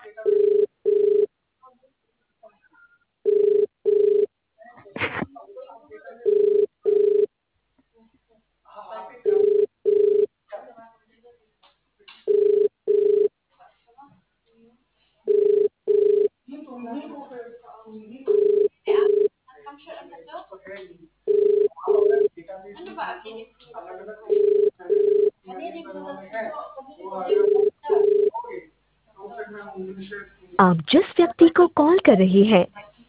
आप जिस व्यक्ति को कॉल कर रहे हैं